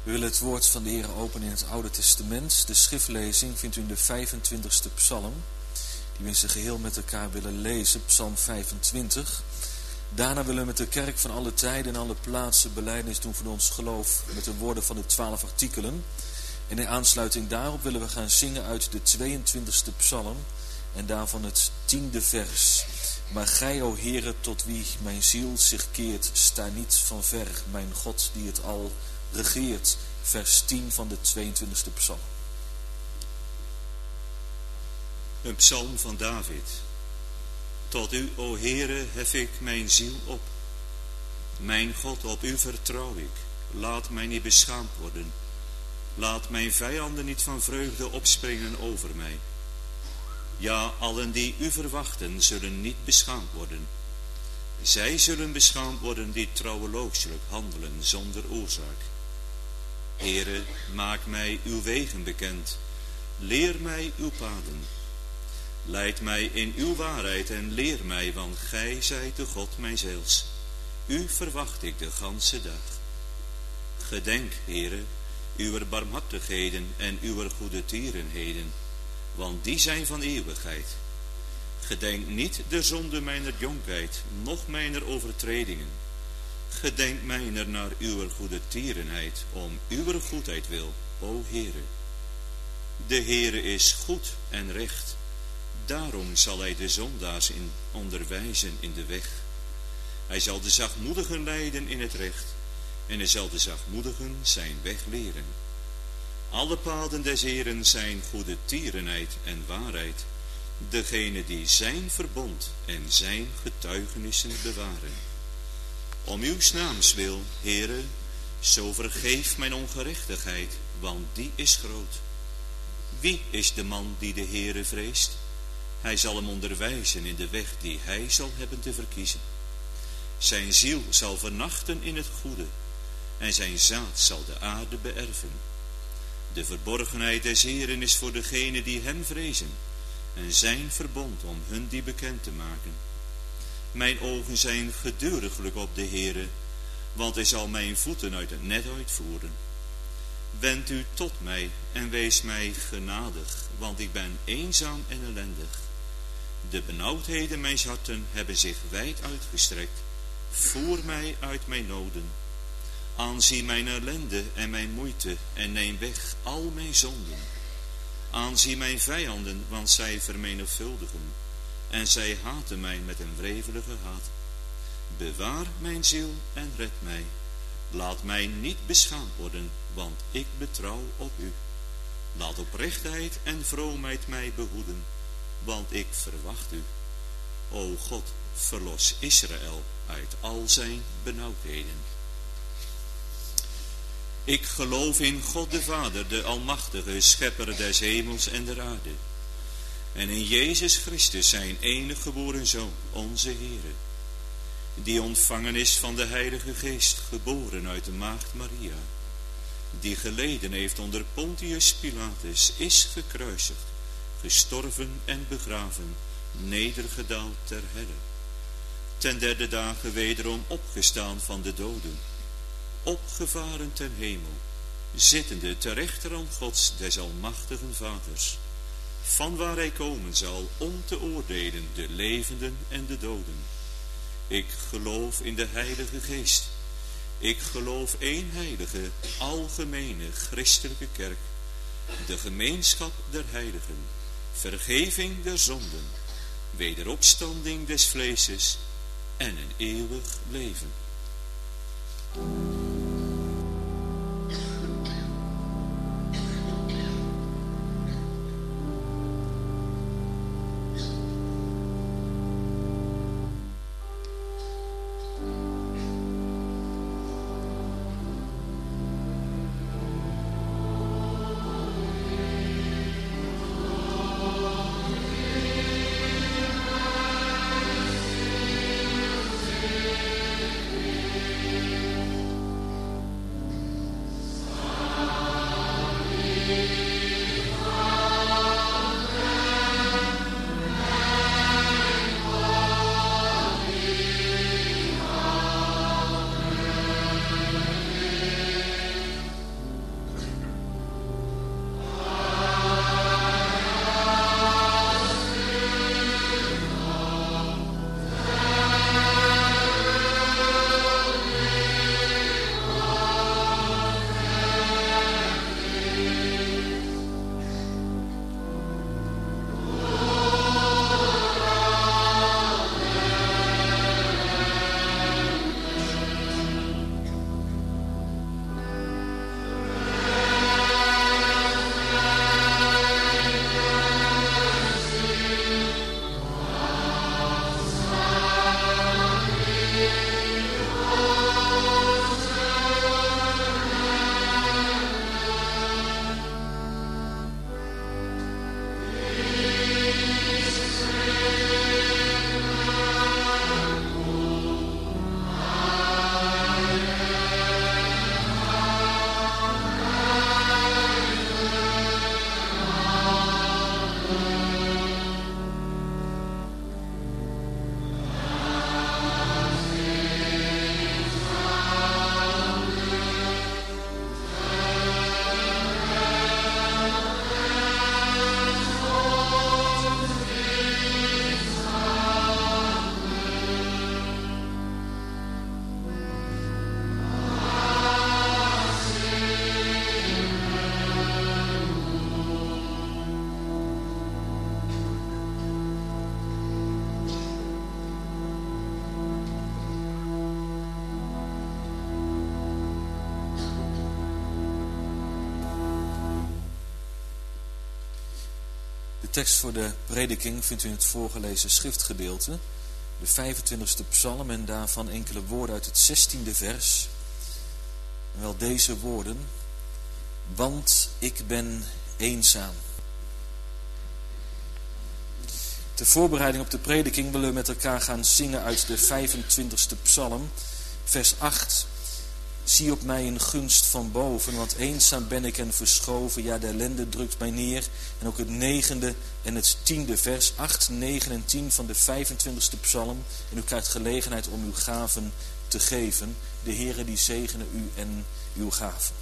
We willen het woord van de Heer openen in het Oude Testament. De schriftlezing vindt u in de 25e psalm, die we in zijn geheel met elkaar willen lezen, psalm 25. Daarna willen we met de kerk van alle tijden en alle plaatsen belijdenis doen van ons geloof met de woorden van de 12 artikelen. En in aansluiting daarop willen we gaan zingen uit de 22e psalm en daarvan het 10e vers. Maar gij, o Heere, tot wie mijn ziel zich keert, sta niet van ver, mijn God die het al regeert. Vers 10 van de 22e psalm. Een psalm van David. Tot u, o Heere, hef ik mijn ziel op. Mijn God, op u vertrouw ik. Laat mij niet beschaamd worden. Laat mijn vijanden niet van vreugde opspringen over mij. Ja, allen die u verwachten, zullen niet beschaamd worden. Zij zullen beschaamd worden die trouwelooselijk handelen zonder oorzaak. Heere, maak mij uw wegen bekend. Leer mij uw paden. Leid mij in uw waarheid en leer mij, want gij zijt de God mijns heils. U verwacht ik de ganse dag. Gedenk, Heere, uw barmhartigheden en uw goede tierenheden, want die zijn van eeuwigheid. Gedenk niet de zonde mijner jonkheid, noch mijner overtredingen. Gedenk mijner naar uw goede tierenheid, om uw goedheid wil, o Heere. De Heere is goed en recht, daarom zal hij de zondaars onderwijzen in de weg. Hij zal de zachtmoedigen leiden in het recht, en hij zal de zachtmoedigen zijn weg leren. Alle paden des Heeren zijn goede tierenheid en waarheid, degene die zijn verbond en zijn getuigenissen bewaren. Om uw naams wil, Heere, zo vergeef mijn ongerechtigheid, want die is groot. Wie is de man die de Heere vreest? Hij zal hem onderwijzen in de weg die hij zal hebben te verkiezen. Zijn ziel zal vernachten in het goede, en zijn zaad zal de aarde beërven. De verborgenheid des Heeren is voor degenen die hem vrezen, en zijn verbond om hun die bekend te maken. Mijn ogen zijn geduriglijk op de Heere, want hij zal mijn voeten uit het net uitvoeren. Wend u tot mij en wees mij genadig, want ik ben eenzaam en ellendig. De benauwdheden mijns harten hebben zich wijd uitgestrekt. Voer mij uit mijn noden. Aanzie mijn ellende en mijn moeite en neem weg al mijn zonden. Aanzie mijn vijanden, want zij vermenigvuldigen, en zij haten mij met een wrevelige haat. Bewaar mijn ziel en red mij. Laat mij niet beschaamd worden, want ik betrouw op u. Laat oprechtheid en vroomheid mij behoeden, want ik verwacht u. O God, verlos Israël uit al zijn benauwdheden. Ik geloof in God de Vader, de Almachtige, Schepper des hemels en der aarde. En in Jezus Christus, zijn enige geboren Zoon, onze Heere, die ontvangen is van de Heilige Geest, geboren uit de Maagd Maria, die geleden heeft onder Pontius Pilatus, is gekruisigd, gestorven en begraven, nedergedaald ter helle. Ten derde dagen wederom opgestaan van de doden, opgevaren ten hemel, zittende ter rechterhand Gods des almachtigen Vaders, van waar hij komen zal om te oordelen de levenden en de doden. Ik geloof in de Heilige Geest. Ik geloof één heilige, algemene, christelijke kerk, de gemeenschap der heiligen, vergeving der zonden, wederopstanding des vleeses en een eeuwig leven. tekst voor de prediking vindt u in het voorgelezen schriftgedeelte, de 25e psalm en daarvan enkele woorden uit het 16e vers. En wel deze woorden: want ik ben eenzaam. Ter voorbereiding op de prediking willen we met elkaar gaan zingen uit de 25e psalm, vers 8. Zie op mij een gunst van boven, want eenzaam ben ik en verschoven. Ja, de ellende drukt mij neer. En ook het 9e en het 10e vers, 8, 9 en 10 van de 25e psalm. En u krijgt gelegenheid om uw gaven te geven. De Heere die zegene u en uw gaven.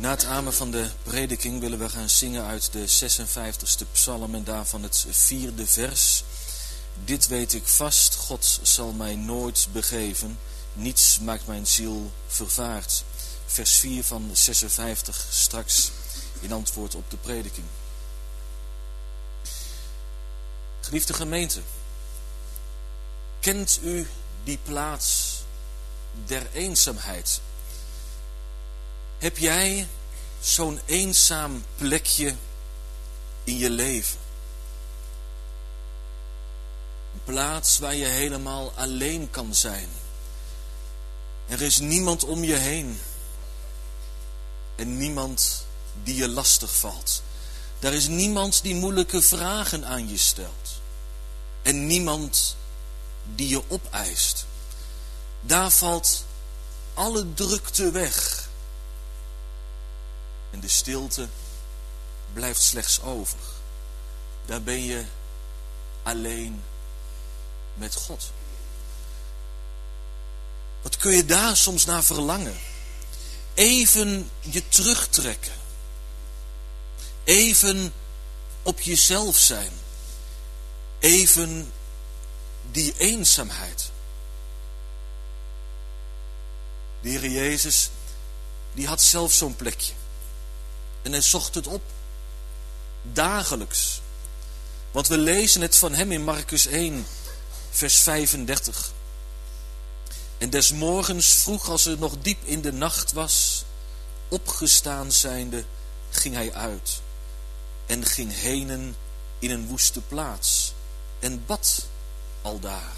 Na het amen van de prediking willen we gaan zingen uit de 56e psalm en daarvan het 4e vers. Dit weet ik vast, God zal mij nooit begeven, niets maakt mijn ziel vervaard. Vers 4 van 56 straks in antwoord op de prediking. Geliefde gemeente, kent u die plaats der eenzaamheid? Heb jij zo'n eenzaam plekje in je leven? Een plaats waar je helemaal alleen kan zijn. Er is niemand om je heen. En niemand die je lastig valt. Er is niemand die moeilijke vragen aan je stelt. En niemand die je opeist. Daar valt alle drukte weg. En de stilte blijft slechts over. Daar ben je alleen met God. Wat kun je daar soms naar verlangen? Even je terugtrekken. Even op jezelf zijn. Even die eenzaamheid. De Heer Jezus, die had zelf zo'n plekje. En hij zocht het op. Dagelijks. Want we lezen het van hem in Marcus 1, vers 35. En des morgens vroeg, als het nog diep in de nacht was, opgestaan zijnde, ging hij uit. En ging henen in een woeste plaats. En bad aldaar.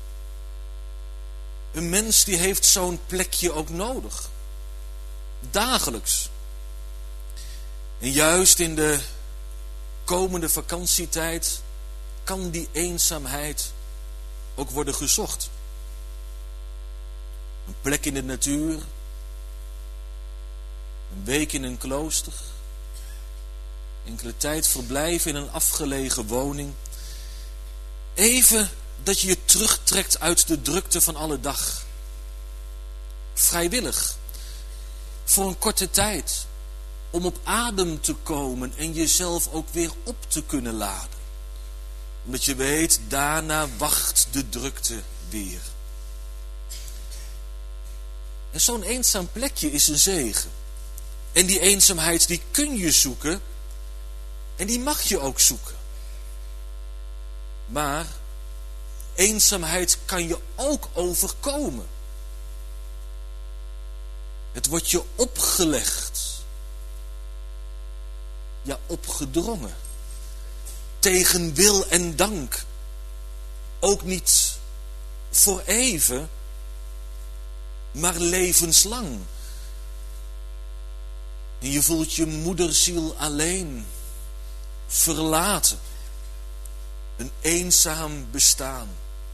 Een mens die heeft zo'n plekje ook nodig. Dagelijks. En juist in de komende vakantietijd kan die eenzaamheid ook worden gezocht. Een plek in de natuur. Een week in een klooster. Enkele tijd verblijven in een afgelegen woning. Even dat je je terugtrekt uit de drukte van alle dag. Vrijwillig. Voor een korte tijd. Om op adem te komen en jezelf ook weer op te kunnen laden. Omdat je weet, daarna wacht de drukte weer. En zo'n eenzaam plekje is een zegen. En die eenzaamheid die kun je zoeken. En die mag je ook zoeken. Maar eenzaamheid kan je ook overkomen. Het wordt je opgelegd. Ja, opgedrongen. Tegen wil en dank. Ook niet voor even, maar levenslang. En je voelt je moederziel alleen, verlaten. Een eenzaam bestaan.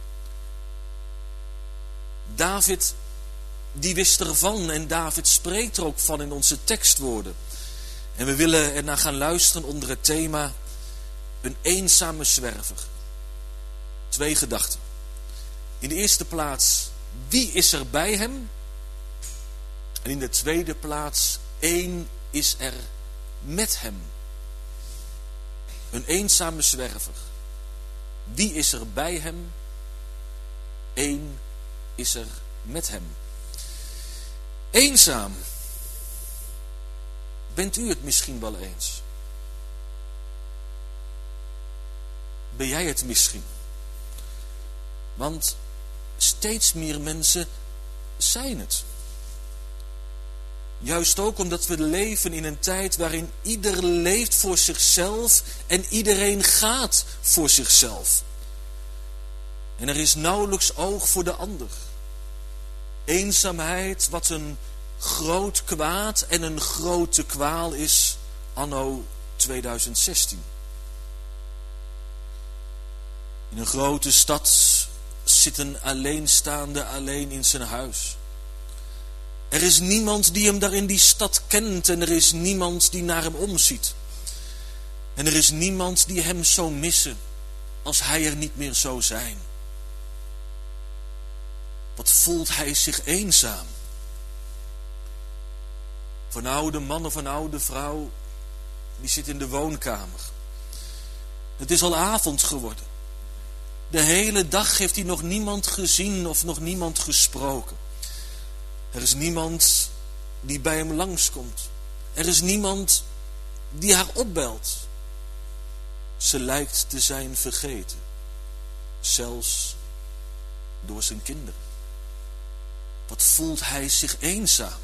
David, die wist ervan en David spreekt er ook van in onze tekstwoorden. En we willen ernaar gaan luisteren onder het thema een eenzame zwerver. 2 gedachten. In de eerste plaats, wie is er bij hem? En in de tweede plaats, één is er met hem. Een eenzame zwerver. Wie is er bij hem? Eén is er met hem. Eenzaam. Bent u het misschien wel eens? Ben jij het misschien? Want steeds meer mensen zijn het. Juist ook omdat we leven in een tijd waarin ieder leeft voor zichzelf en iedereen gaat voor zichzelf. En er is nauwelijks oog voor de ander. Eenzaamheid, wat een groot kwaad en een grote kwaal is anno 2016. In een grote stad zit een alleenstaande alleen in zijn huis. Er is niemand die hem daar in die stad kent en er is niemand die naar hem omziet. En er is niemand die hem zou missen als hij er niet meer zou zijn. Wat voelt hij zich eenzaam? Of een oude man of een oude vrouw, die zit in de woonkamer. Het is al avond geworden. De hele dag heeft hij nog niemand gezien of nog niemand gesproken. Er is niemand die bij hem langskomt. Er is niemand die haar opbelt. Ze lijkt te zijn vergeten. Zelfs door zijn kinderen. Wat voelt hij zich eenzaam?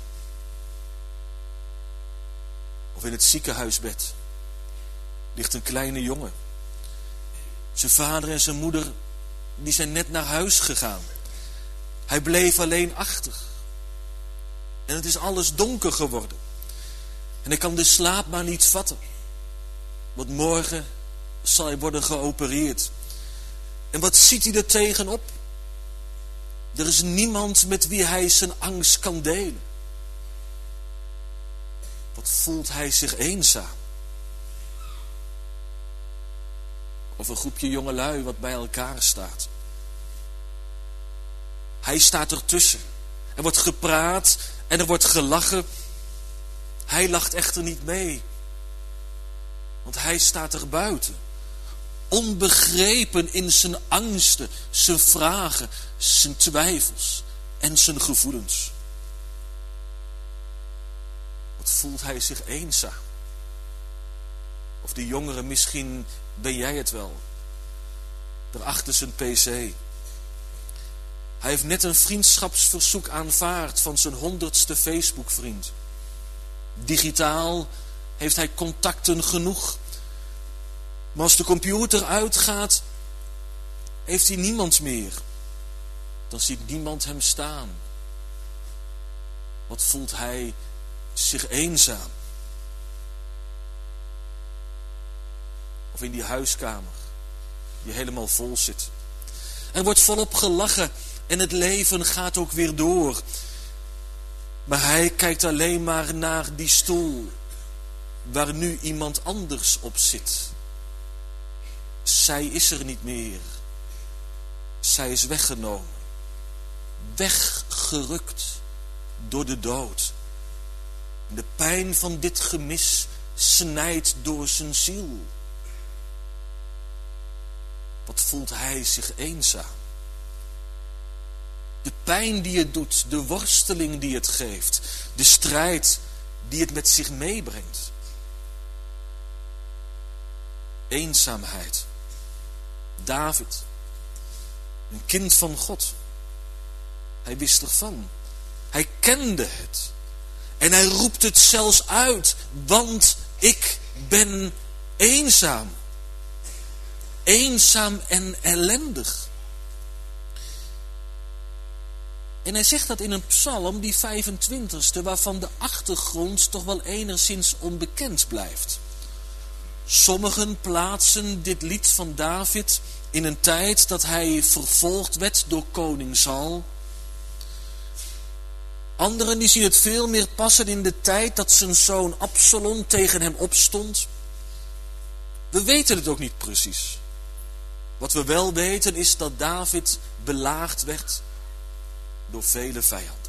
Of in het ziekenhuisbed ligt een kleine jongen. Zijn vader en zijn moeder, die zijn net naar huis gegaan. Hij bleef alleen achter. En het is alles donker geworden. En hij kan de slaap maar niet vatten. Want morgen zal hij worden geopereerd. En wat ziet hij er tegenop? Er is niemand met wie hij zijn angst kan delen. Wat voelt hij zich eenzaam? Of een groepje jongelui wat bij elkaar staat. Hij staat ertussen. Er wordt gepraat en er wordt gelachen. Hij lacht echter niet mee. Want hij staat er buiten. Onbegrepen in zijn angsten, zijn vragen, zijn twijfels en zijn gevoelens. Wat voelt hij zich eenzaam? Of die jongeren, misschien ben jij het wel. Daarachter zijn pc. Hij heeft net een vriendschapsverzoek aanvaard van zijn 100ste Facebook-vriend. Digitaal heeft hij contacten genoeg. Maar als de computer uitgaat, heeft hij niemand meer. Dan ziet niemand hem staan. Wat voelt hij zich eenzaam? Of in die huiskamer die helemaal vol zit. Er wordt volop gelachen en het leven gaat ook weer door. Maar hij kijkt alleen maar naar die stoel waar nu iemand anders op zit. Zij is er niet meer. Zij is weggenomen. Weggerukt door de dood. En de pijn van dit gemis snijdt door zijn ziel. Wat voelt hij zich eenzaam? De pijn die het doet, de worsteling die het geeft, de strijd die het met zich meebrengt. Eenzaamheid. David, een kind van God. Hij wist ervan. Hij kende het. En hij roept het zelfs uit, want ik ben eenzaam. Eenzaam en ellendig. En hij zegt dat in een psalm, die 25ste, waarvan de achtergrond toch wel enigszins onbekend blijft. Sommigen plaatsen dit lied van David in een tijd dat hij vervolgd werd door koning Saul. Anderen die zien het veel meer passen in de tijd dat zijn zoon Absalom tegen hem opstond. We weten het ook niet precies. Wat we wel weten is dat David belaagd werd door vele vijanden.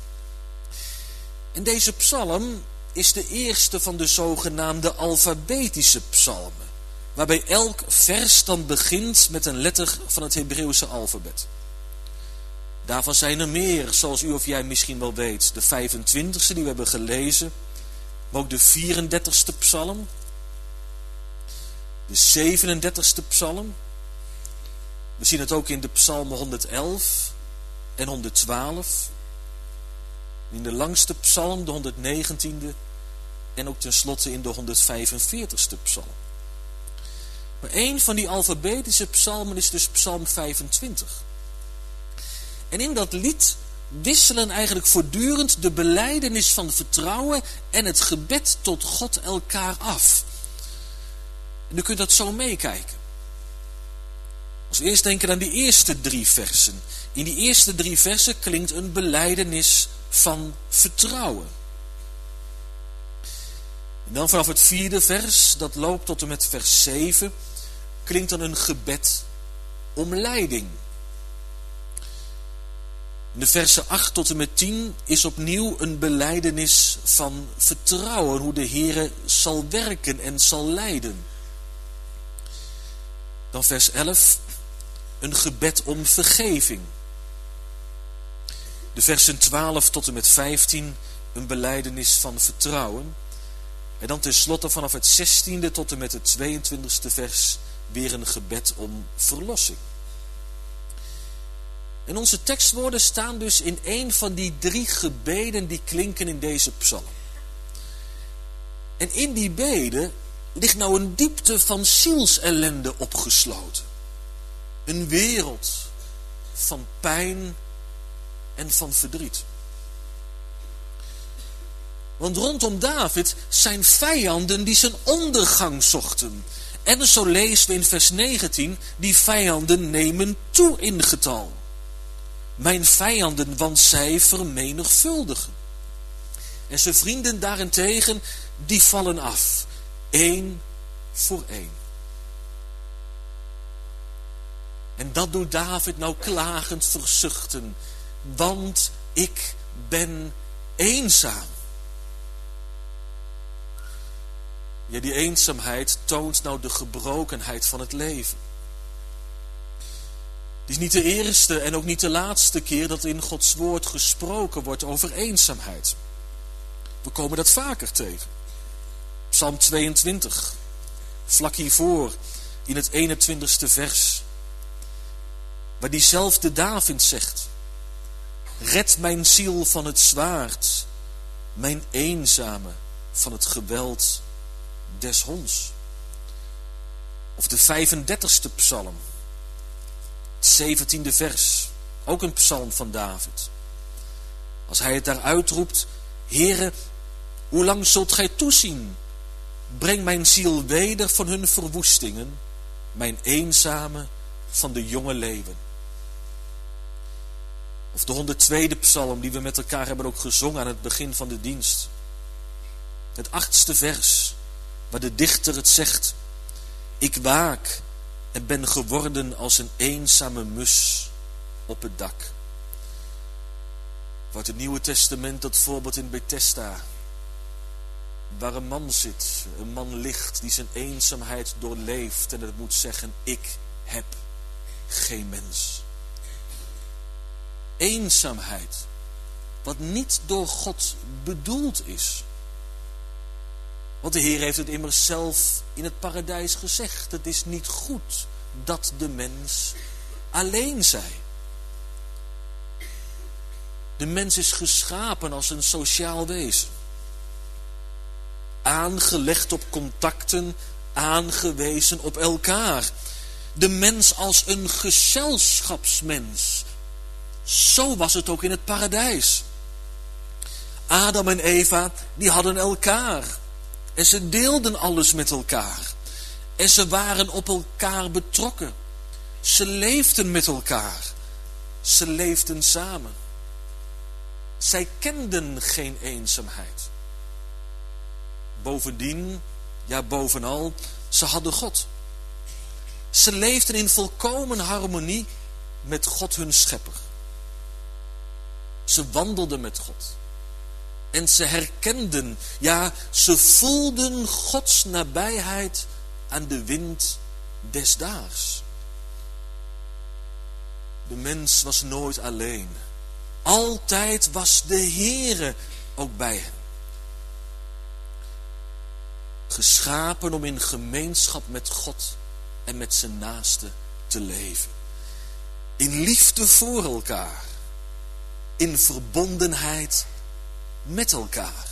En deze psalm is de eerste van de zogenaamde alfabetische psalmen, waarbij elk vers dan begint met een letter van het Hebreeuwse alfabet. Daarvan zijn er meer, zoals u of jij misschien wel weet. De 25ste die we hebben gelezen, maar ook de 34ste psalm, de 37ste psalm. We zien het ook in de psalmen 111 en 112. In de langste psalm, de 119e. En ook tenslotte in de 145ste psalm. Maar een van die alfabetische psalmen is dus psalm 25. En in dat lied wisselen eigenlijk voortdurend de belijdenis van vertrouwen en het gebed tot God elkaar af. En u kunt dat zo meekijken. Als we eerst denken aan die eerste 3 versen. In die eerste 3 versen klinkt een belijdenis van vertrouwen. En dan vanaf het 4e vers, dat loopt tot en met vers 7, klinkt dan een gebed om leiding. In de versen 8 tot en met 10 is opnieuw een belijdenis van vertrouwen, hoe de Heere zal werken en zal leiden. Dan vers 11, een gebed om vergeving. De versen 12 tot en met 15, een belijdenis van vertrouwen. En dan tenslotte vanaf het 16e tot en met het 22e vers weer een gebed om verlossing. En onze tekstwoorden staan dus in een van die 3 gebeden die klinken in deze psalm. En in die beden ligt nou een diepte van zielsellende opgesloten. Een wereld van pijn en van verdriet. Want rondom David zijn vijanden die zijn ondergang zochten. En zo lezen we in vers 19, die vijanden nemen toe in getal. Mijn vijanden, want zij vermenigvuldigen. En zijn vrienden daarentegen, die vallen af. 1 voor 1. En dat doet David nou klagend verzuchten. Want ik ben eenzaam. Ja, die eenzaamheid toont nou de gebrokenheid van het leven. Het is niet de eerste en ook niet de laatste keer dat in Gods woord gesproken wordt over eenzaamheid. We komen dat vaker tegen. Psalm 22, vlak hiervoor in het 21ste vers, waar diezelfde David zegt: red mijn ziel van het zwaard, mijn eenzame van het geweld des honds. Of de 35ste psalm, het 17e vers, ook een psalm van David. Als hij het daar uitroept: Heere, hoe lang zult gij toezien? Breng mijn ziel weder van hun verwoestingen, mijn eenzame van de jonge leeuwen. Of de 102e psalm die we met elkaar hebben ook gezongen aan het begin van de dienst. Het 8e vers, waar de dichter het zegt: ik waak en ben geworden als een eenzame mus op het dak. Uit het Nieuwe Testament dat voorbeeld in Bethesda, waar een man zit, een man ligt die zijn eenzaamheid doorleeft en het moet zeggen: ik heb geen mens. Eenzaamheid, wat niet door God bedoeld is. Want de Heer heeft het immers zelf in het paradijs gezegd: het is niet goed dat de mens alleen zij. De mens is geschapen als een sociaal wezen. Aangelegd op contacten, aangewezen op elkaar. De mens als een gezelschapsmens. Zo was het ook in het paradijs. Adam en Eva, die hadden elkaar. En ze deelden alles met elkaar. En ze waren op elkaar betrokken. Ze leefden met elkaar. Ze leefden samen. Zij kenden geen eenzaamheid. Bovendien, ja bovenal, ze hadden God. Ze leefden in volkomen harmonie met God hun schepper. Ze wandelden met God. En ze herkenden, ja, ze voelden Gods nabijheid aan de wind des daags. De mens was nooit alleen. Altijd was de Heere ook bij hen. Geschapen om in gemeenschap met God en met zijn naaste te leven. In liefde voor elkaar. In verbondenheid met elkaar.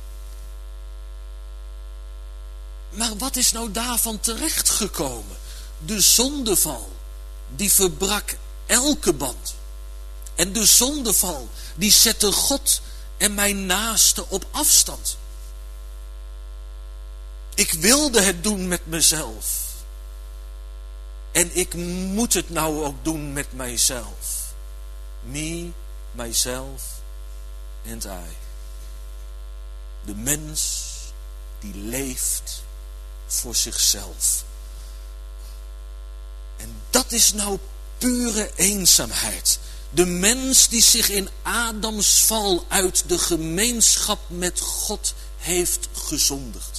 Maar wat is nou daarvan terechtgekomen? De zondeval, die verbrak elke band. En de zondeval, die zette God en mijn naaste op afstand. Ik wilde het doen met mezelf. En ik moet het nou ook doen met mijzelf. Me, myself and I. De mens die leeft voor zichzelf. En dat is nou pure eenzaamheid. De mens die zich in Adams val uit de gemeenschap met God heeft gezondigd.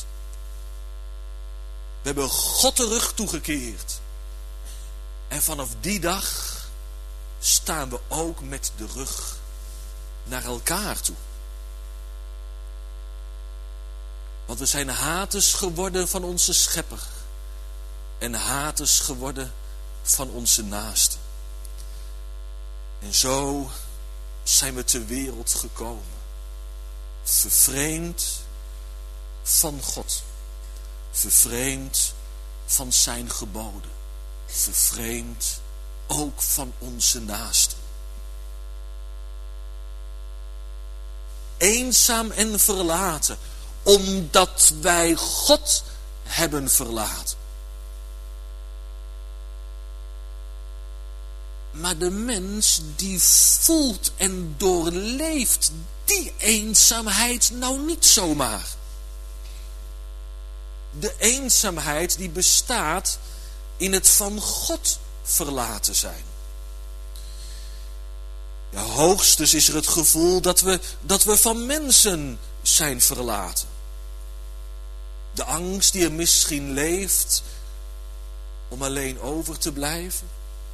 We hebben God de rug toegekeerd. En vanaf die dag staan we ook met de rug naar elkaar toe. Want we zijn haters geworden van onze schepper. En haters geworden van onze naasten. En zo zijn we ter wereld gekomen. Vervreemd van God. Vervreemd van zijn geboden. Vervreemd ook van onze naasten. Eenzaam en verlaten, omdat wij God hebben verlaten. Maar de mens die voelt en doorleeft die eenzaamheid nou niet zomaar. De eenzaamheid die bestaat in het van God verlaten zijn. Ja, hoogstens is er het gevoel dat we van mensen zijn verlaten. De angst die er misschien leeft om alleen over te blijven.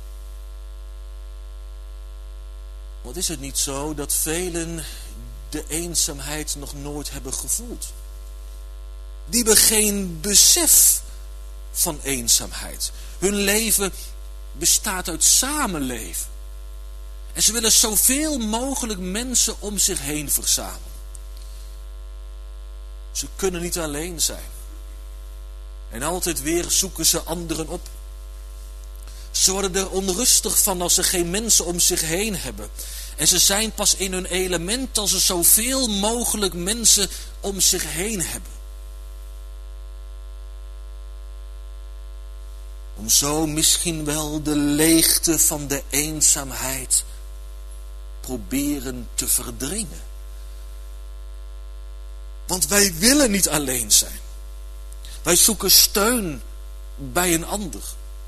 Want is het niet zo dat velen de eenzaamheid nog nooit hebben gevoeld? Die hebben geen besef van eenzaamheid. Hun leven bestaat uit samenleven. En ze willen zoveel mogelijk mensen om zich heen verzamelen. Ze kunnen niet alleen zijn. En altijd weer zoeken ze anderen op. Ze worden er onrustig van als ze geen mensen om zich heen hebben. En ze zijn pas in hun element als ze zoveel mogelijk mensen om zich heen hebben. Om zo misschien wel de leegte van de eenzaamheid proberen te verdringen. Want wij willen niet alleen zijn. Wij zoeken steun bij een ander.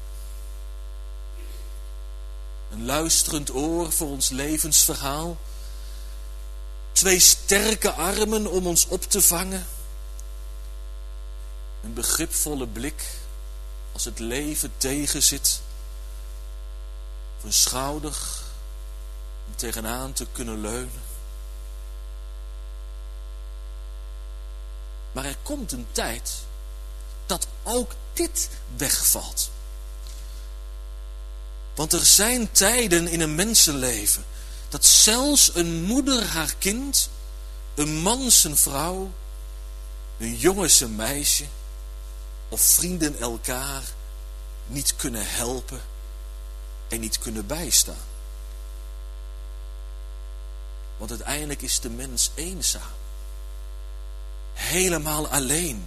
Een luisterend oor voor ons levensverhaal. 2 sterke armen om ons op te vangen. Een begripvolle blik als het leven tegenzit. Of een schouder om tegenaan te kunnen leunen. Maar er komt een tijd dat ook dit wegvalt. Want er zijn tijden in een mensenleven dat zelfs een moeder haar kind, een man zijn vrouw, een jongen zijn meisje of vrienden elkaar niet kunnen helpen en niet kunnen bijstaan. Want uiteindelijk is de mens eenzaam. Helemaal alleen.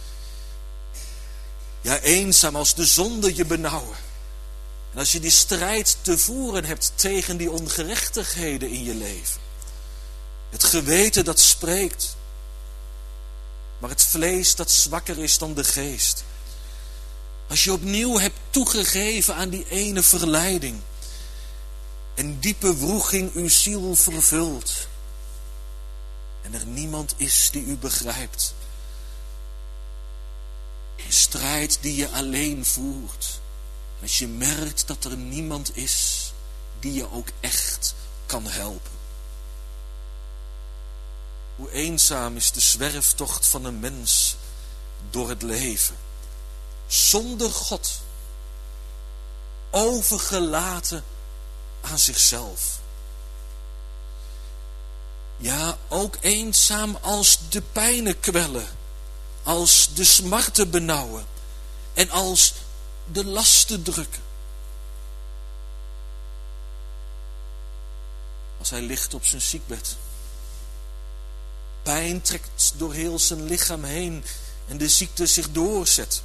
Ja, eenzaam als de zonde je benauwen. En als je die strijd te voeren hebt tegen die ongerechtigheden in je leven. Het geweten dat spreekt. Maar het vlees dat zwakker is dan de geest. Als je opnieuw hebt toegegeven aan die ene verleiding. En diepe wroeging uw ziel vervult. En er niemand is die u begrijpt. Een strijd die je alleen voert. Als je merkt dat er niemand is die je ook echt kan helpen. Hoe eenzaam is de zwerftocht van een mens door het leven. Zonder God. Overgelaten aan zichzelf. Ja, ook eenzaam als de pijnen kwellen. Als de smarten benauwen. En als de lasten drukken. Als hij ligt op zijn ziekbed. Pijn trekt door heel zijn lichaam heen en de ziekte zich doorzet.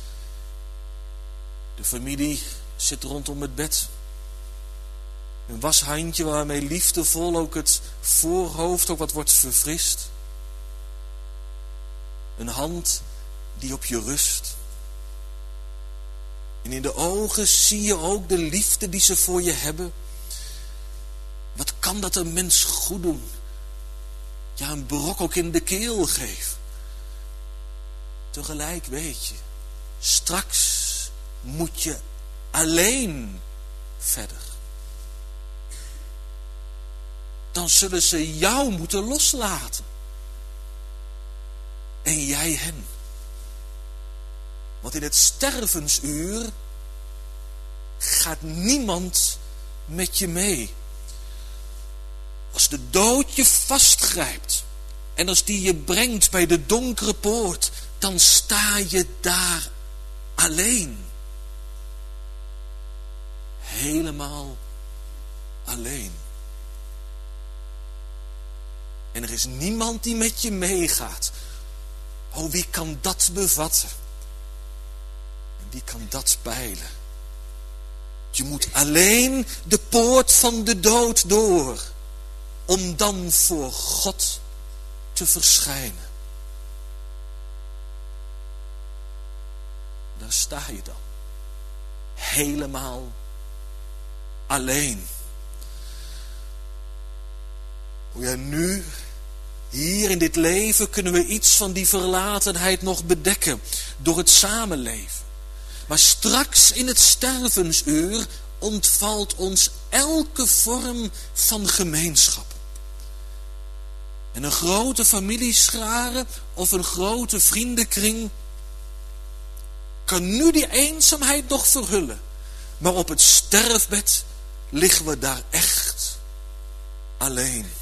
De familie zit rondom het bed. Een washandje waarmee liefdevol ook het voorhoofd ook wat wordt verfrist. Een hand die op je rust. En in de ogen zie je ook de liefde die ze voor je hebben. kan dat een mens goed doen? Ja, een brok ook in de keel geven. Tegelijk weet je, straks moet je alleen verder. Dan zullen ze jou moeten loslaten. En jij hen. Want in het stervensuur gaat niemand met je mee. Als de dood je vastgrijpt en als die je brengt bij de donkere poort, dan sta je daar alleen. Helemaal alleen. En er is niemand die met je meegaat. Oh, wie kan dat bevatten? En wie kan dat peilen? Je moet alleen de poort van de dood door, om dan voor God te verschijnen. Daar sta je dan. Helemaal alleen. O ja, nu, hier in dit leven, kunnen we iets van die verlatenheid nog bedekken door het samenleven. Maar straks in het stervensuur ontvalt ons elke vorm van gemeenschap. En een grote familieschare of een grote vriendenkring kan nu die eenzaamheid nog verhullen. Maar op het sterfbed liggen we daar echt alleen.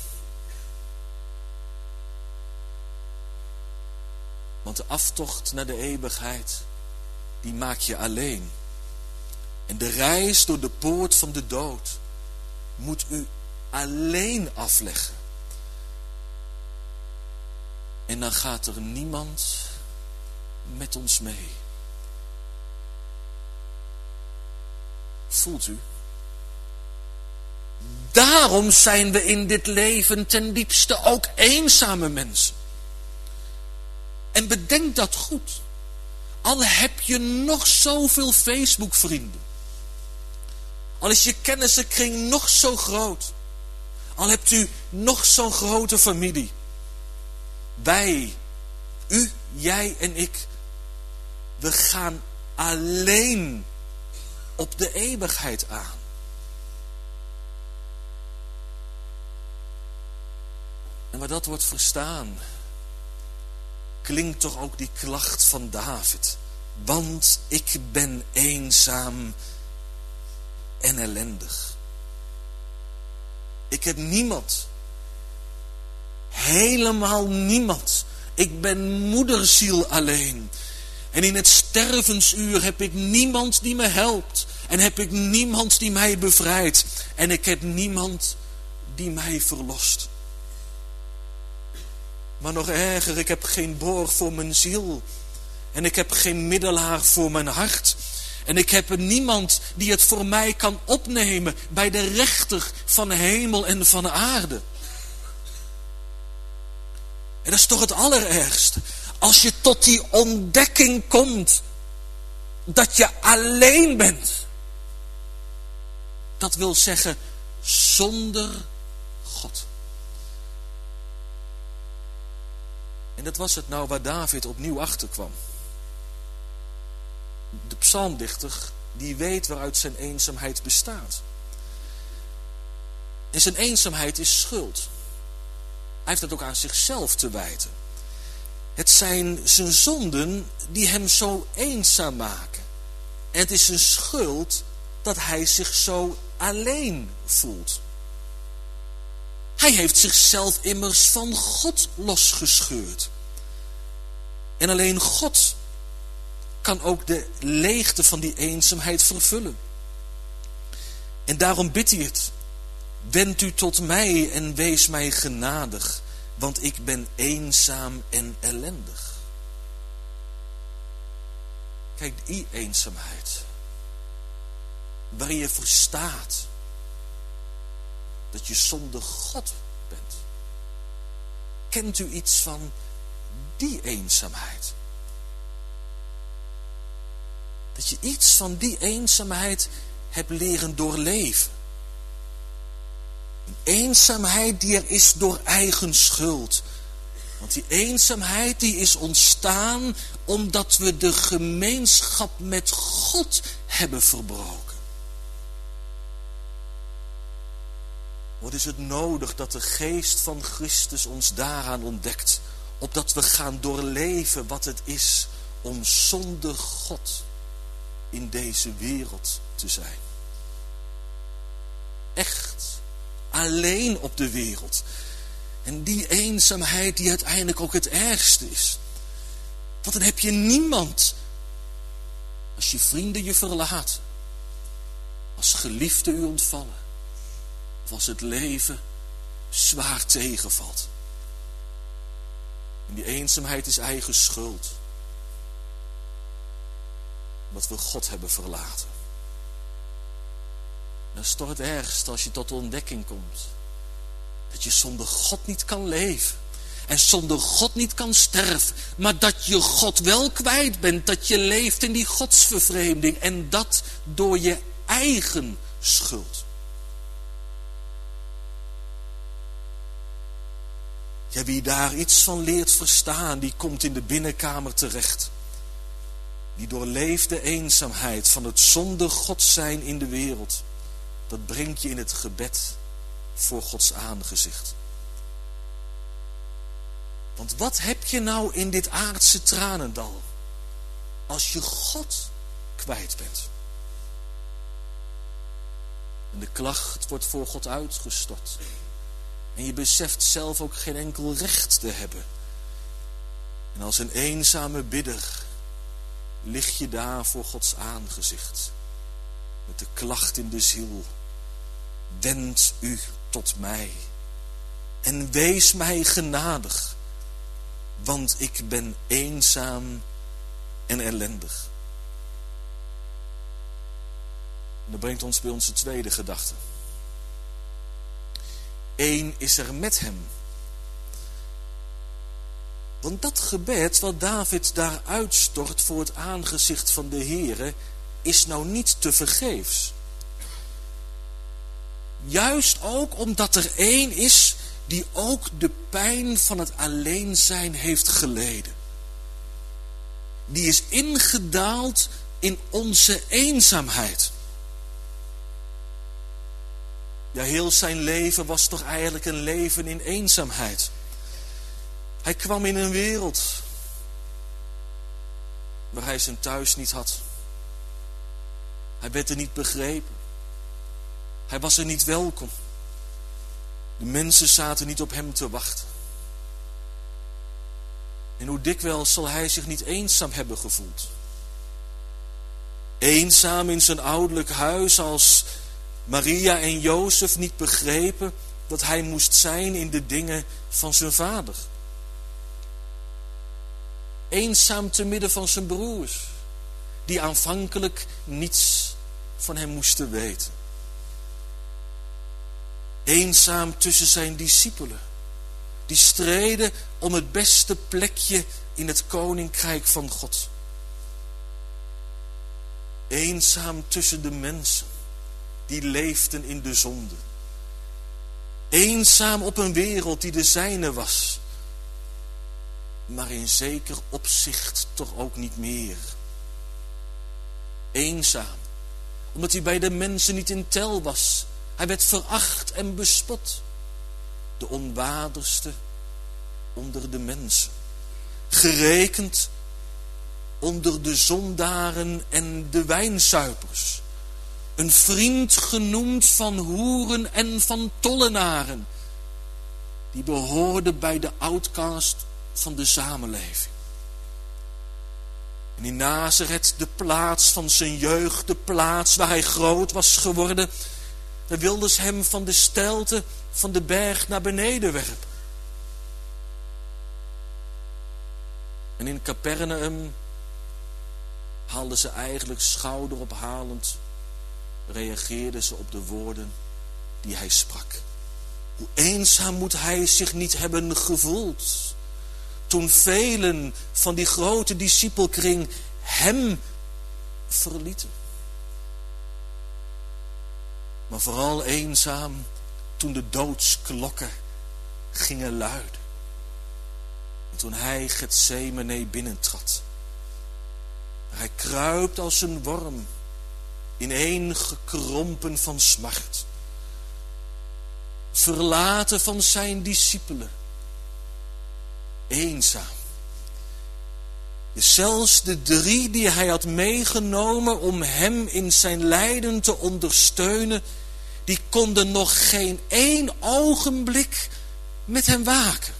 Want de aftocht naar de eeuwigheid, die maak je alleen. En de reis door de poort van de dood moet u alleen afleggen. En dan gaat er niemand met ons mee. Voelt u? Daarom zijn we in dit leven ten diepste ook eenzame mensen. En bedenk dat goed. Al heb je nog zoveel Facebook-vrienden. Al is je kennissenkring nog zo groot. Al hebt u nog zo'n grote familie. Wij, u, jij en ik, we gaan alleen op de eeuwigheid aan. En waar dat wordt verstaan, klinkt toch ook die klacht van David. Want ik ben eenzaam en ellendig. Ik heb niemand. Helemaal niemand. Ik ben moederziel alleen. En in het stervensuur heb ik niemand die me helpt. En heb ik niemand die mij bevrijdt. En ik heb niemand die mij verlost. Maar nog erger, ik heb geen borg voor mijn ziel. En ik heb geen middelaar voor mijn hart. En ik heb niemand die het voor mij kan opnemen bij de rechter van hemel en van aarde. En dat is toch het allerergste. Als je tot die ontdekking komt dat je alleen bent. Dat wil zeggen zonder God. En dat was het nou waar David opnieuw achter kwam. De psalmdichter, die weet waaruit zijn eenzaamheid bestaat. En zijn eenzaamheid is schuld. Hij heeft dat ook aan zichzelf te wijten. Het zijn zijn zonden die hem zo eenzaam maken. En het is zijn schuld dat hij zich zo alleen voelt. Hij heeft zichzelf immers van God losgescheurd. En alleen God kan ook de leegte van die eenzaamheid vervullen. En daarom bidt hij het. Wend u tot mij en wees mij genadig, want ik ben eenzaam en ellendig. Kijk, die eenzaamheid, waarin je verstaat dat je zonder God bent. Kent u iets van die eenzaamheid? Dat je iets van die eenzaamheid hebt leren doorleven. Een eenzaamheid die er is door eigen schuld. Want die eenzaamheid die is ontstaan omdat we de gemeenschap met God hebben verbroken. Wat is het nodig dat de geest van Christus ons daaraan ontdekt, opdat we gaan doorleven wat het is om zonder God in deze wereld te zijn. Echt, alleen op de wereld. En die eenzaamheid die uiteindelijk ook het ergste is. Want dan heb je niemand. Als je vrienden je verlaten. Als geliefden u ontvallen. Of als het leven zwaar tegenvalt. En die eenzaamheid is eigen schuld. Omdat we God hebben verlaten. Dat is toch het ergste als je tot de ontdekking komt. Dat je zonder God niet kan leven. En zonder God niet kan sterven. Maar dat je God wel kwijt bent. Dat je leeft in die godsvervreemding. En dat door je eigen schuld. Ja, wie daar iets van leert verstaan, die komt in de binnenkamer terecht. Die doorleeft de eenzaamheid van het zonder God zijn in de wereld. Dat brengt je in het gebed voor Gods aangezicht. Want wat heb je nou in dit aardse tranendal als je God kwijt bent? En de klacht wordt voor God uitgestort. En je beseft zelf ook geen enkel recht te hebben. En als een eenzame bidder lig je daar voor Gods aangezicht. Met de klacht in de ziel. Wend u tot mij. En wees mij genadig. Want ik ben eenzaam en ellendig. En dat brengt ons bij onze tweede gedachte. Eén is er met hem. Want dat gebed wat David daar uitstort voor het aangezicht van de Heere is nou niet te vergeefs. Juist ook omdat er één is die ook de pijn van het alleen zijn heeft geleden. Die is ingedaald in onze eenzaamheid. Ja, heel zijn leven was toch eigenlijk een leven in eenzaamheid. Hij kwam in een wereld waar hij zijn thuis niet had. Hij werd er niet begrepen. Hij was er niet welkom. De mensen zaten niet op hem te wachten. En hoe dikwijls zal hij zich niet eenzaam hebben gevoeld. Eenzaam in zijn ouderlijk huis als Maria en Jozef niet begrepen dat hij moest zijn in de dingen van zijn vader. Eenzaam te midden van zijn broers, die aanvankelijk niets van hem moesten weten. Eenzaam tussen zijn discipelen, die streden om het beste plekje in het koninkrijk van God. Eenzaam tussen de mensen, die leefden in de zonde. Eenzaam op een wereld die de zijne was, maar in zeker opzicht toch ook niet meer. Eenzaam, omdat hij bij de mensen niet in tel was. Hij werd veracht en bespot. De onwaardigste onder de mensen. Gerekend onder de zondaren en de wijnzuipers. Een vriend genoemd van hoeren en van tollenaren. Die behoorde bij de outcast van de samenleving. En in Nazareth, de plaats van zijn jeugd, de plaats waar hij groot was geworden, daar wilden ze hem van de steilte van de berg naar beneden werpen. En in Capernaum haalden ze eigenlijk schouderophalend, reageerden ze op de woorden die hij sprak. Hoe eenzaam moet hij zich niet hebben gevoeld toen velen van die grote discipelkring hem verlieten. Maar vooral eenzaam toen de doodsklokken gingen luiden. En toen hij Getsemane binnentrad. Hij kruipt als een worm, ineengekrompen van smart. Verlaten van zijn discipelen. Eenzaam. Zelfs de 3 die hij had meegenomen om hem in zijn lijden te ondersteunen, die konden nog geen 1 ogenblik met hem waken.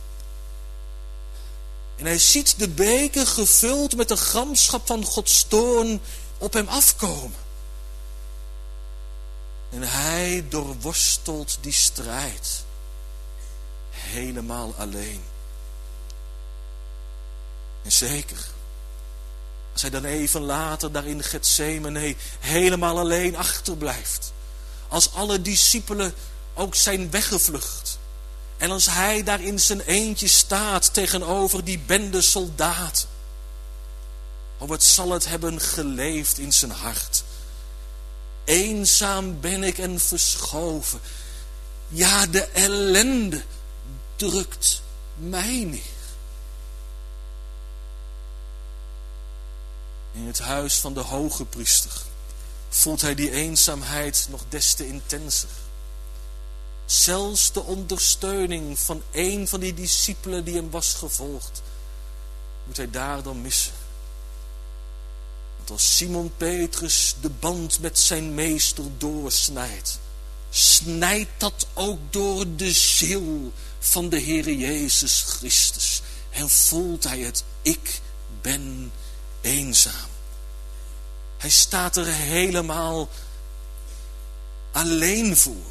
En hij ziet de beker gevuld met de gramschap van Gods toorn op hem afkomen. En hij doorworstelt die strijd helemaal alleen. En zeker, als hij dan even later daar in Getsemane helemaal alleen achterblijft. Als alle discipelen ook zijn weggevlucht. En als hij daar in zijn eentje staat tegenover die bende soldaten. Oh, wat zal het hebben geleefd in zijn hart. Eenzaam ben ik en verschoven. Ja, de ellende drukt mij neer. In het huis van de hoge priester voelt hij die eenzaamheid nog des te intenser. Zelfs de ondersteuning van 1 van die discipelen die hem was gevolgd, moet hij daar dan missen. Want als Simon Petrus de band met zijn meester doorsnijdt, snijdt dat ook door de ziel van de Heere Jezus Christus. En voelt hij het, ik ben eenzaam. Hij staat er helemaal alleen voor.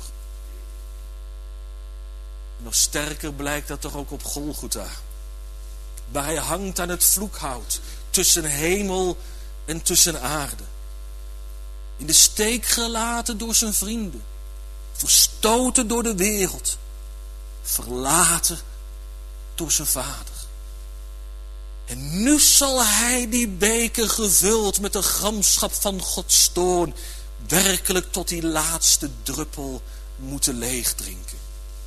Nog sterker blijkt dat toch ook op Golgotha. Waar hij hangt aan het vloekhout tussen hemel en tussen aarde. In de steek gelaten door zijn vrienden. Verstoten door de wereld. Verlaten door zijn vader. En nu zal hij die beker gevuld met de gramschap van Gods toorn werkelijk tot die laatste druppel moeten leegdrinken.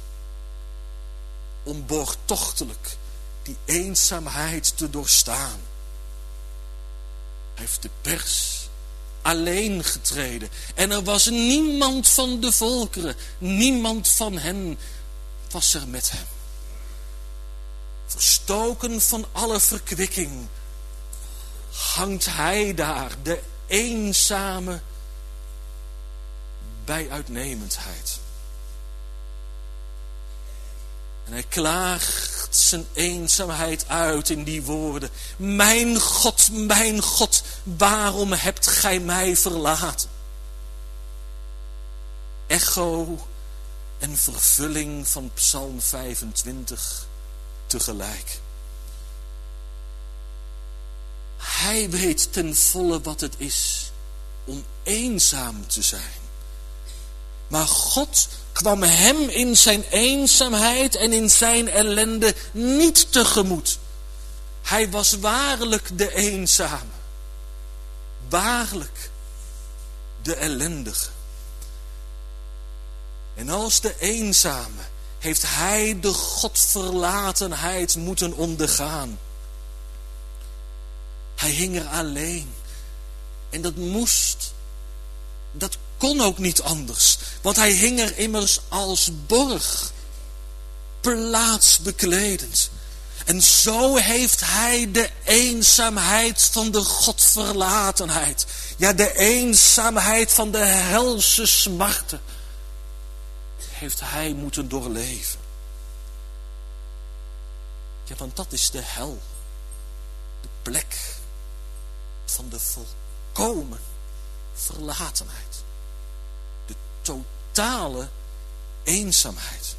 Om borgtochtelijk die eenzaamheid te doorstaan. Hij heeft de pers alleen getreden. En er was niemand van de volkeren, niemand van hen was er met hem. Verstoken van alle verkwikking hangt hij daar, de eenzame, bij uitnemendheid. En hij klaagt zijn eenzaamheid uit in die woorden. Mijn God, waarom hebt gij mij verlaten? Echo en vervulling van Psalm 25 tegelijk. Hij weet ten volle wat het is om eenzaam te zijn. Maar God kwam hem in zijn eenzaamheid en in zijn ellende niet tegemoet. Hij was waarlijk de eenzame. Waarlijk de ellendige. En als de eenzame heeft hij de Godverlatenheid moeten ondergaan. Hij hing er alleen. En dat moest. Dat kon ook niet anders. Want hij hing er immers als borg. Plaatsbekledend. En zo heeft hij de eenzaamheid van de Godverlatenheid. Ja, de eenzaamheid van de helse smarten. Heeft hij moeten doorleven. Ja, want dat is de hel. De plek van de volkomen verlatenheid. De totale eenzaamheid.